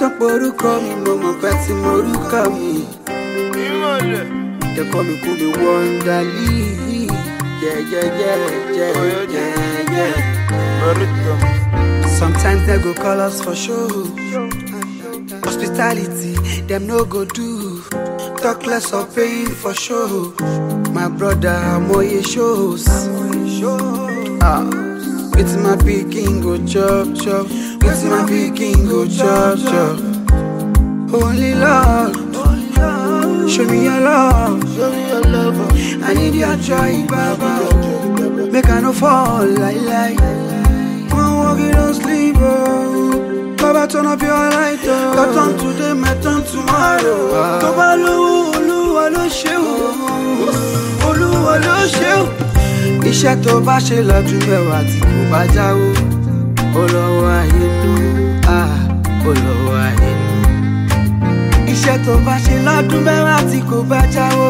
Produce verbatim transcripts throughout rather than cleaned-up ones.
tó porúkọ mi mo mọ̀ pé tí morúkọ mi. They call me Kumi Wonderly. Yeah, yeah, yeah, yeah, yeah, yeah. Sometimes they go call us for show. Hospitality, them no go do. Talk less of paying for show. My brother, Moye shows. Ah, it's my picking go chop chop. It's my picking go chop chop. Holy Lord, show me your love. Show me your love. I need your joy, Baba. Make I no fall like like. One walking don't sleep, oh. Baba turn up your light, oh. Got on today, my turn tomorrow. Toba lo, Olúwa ló ṣe o. Olúwa ló ṣe o. Iṣẹ́ tó bá ṣe lọ́dún mẹ́wàá tí kò bá jáwó. Olówó ayé nù, ah, olówó ayé nù. Iṣẹ́ tó bá ṣe lọ́dún mẹ́wàá tí kò bá jáwó.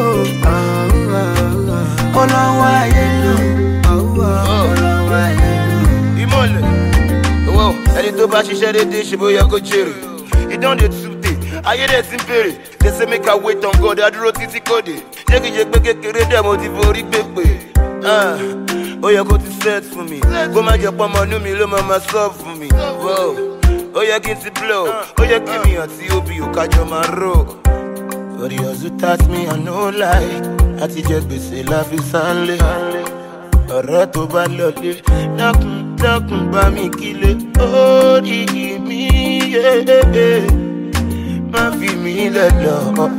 Olówó ayé nù, olówó ayé nù. Ìmọ̀lẹ̀, owó ẹni tó bá ṣiṣẹ́ dédé ṣe bóyá kó jèrè. Ìdán de túté, ayé dẹ̀ ti ń bèrè. They say make I wait on God, adúró títí kòdè. Ṣé kìí ṣe pé kékeré dẹ̀ mo ti forí gbèpè? Ó yẹ kó ti set fún mi. Kó má jẹ́ pọ́nmọ́ inú mi ló máa ma sọ fún mi. Ó yẹ kí n ti blow, ó yẹ kí mi àti òbí òkájọ máa rò. But the hustle touch me, I no lie. Àti jẹ gbèsè la fi sánlé. Ọ̀rẹ́ tó bá lọlé, dákun dákun bá mi kílé. Ó dìgì mí, má fi mí lẹ̀ lọ.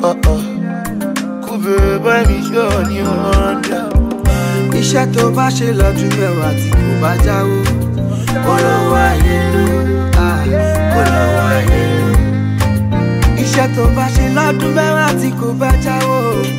Kúbẹ̀ bá mi ṣọ́ ni wọ́n dá. Iṣẹ́ tó bá ṣe lọ́dún mẹ́wàá tí kò bá jáwó. Olówó ayé nù, ah, olówó ayé nù. Iṣẹ́ tó bá ṣe lọ́dún mẹ́wàá tí kò bá jáwó.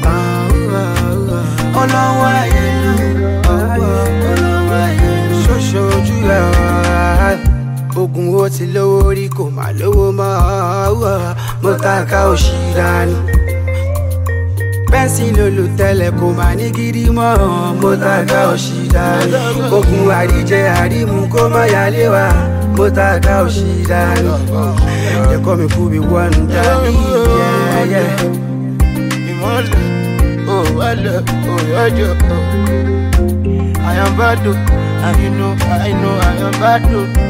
Olówó ayé nù, olówó ayé nù. Ṣoṣo ojú ẹ̀ ogun ó ti lówó rí kò má lówó mọ́. Mo ta ká òṣì dání. Bẹ́ńsì lòlù tẹ́lẹ̀ kò má ní gidi mọ́. Mo ta ká òṣì dání. Ogun àríjẹ àrímu kó má yálé wa. Mo ta ká òṣì dání. They call me Kumi Wonderly. Yeah, yeah. Ìmọ̀lẹ̀, oh, wálẹ̀, oh, yọjọ́, oh. I am bad, and you know, I know I am bad.